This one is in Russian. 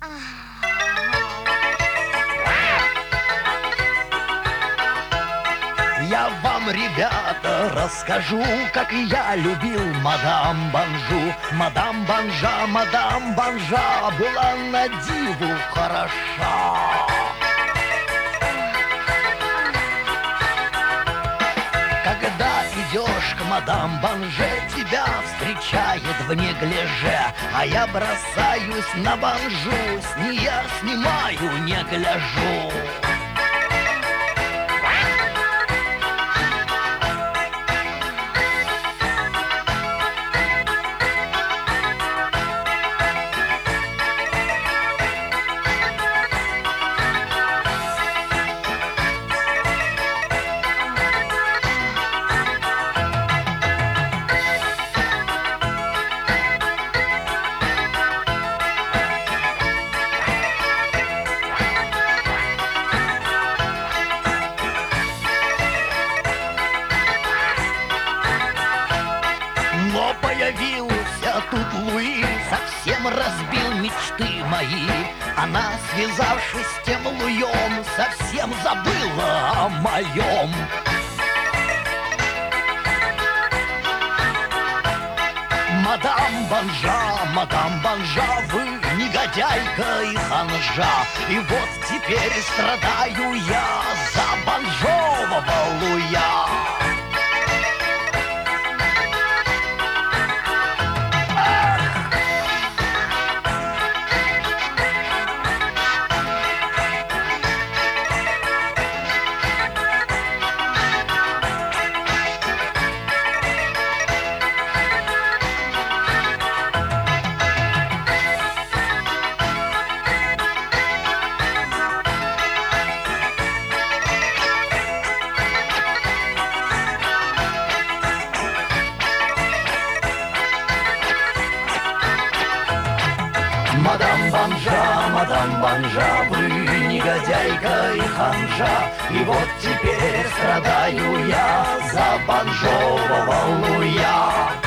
Я вам, ребята, расскажу, как я любил мадам Бонжу. Мадам Бонжа была на диву хороша. Когда идешь к мадам Бонже, тебя встречает в неглиже, а я бросаюсь на Бонжу, с нее снимаю, не гляжу. Но появился тут Луи, совсем разбил мечты мои. Она, связавшись с тем Луем, совсем забыла о моем. Мадам Бонжа, вы негодяйка и ханжа. И вот теперь страдаю я за бонжового Луя. Мадам Бонжа, вы негодяйка и ханжа. И вот теперь страдаю я за бонжового Луя.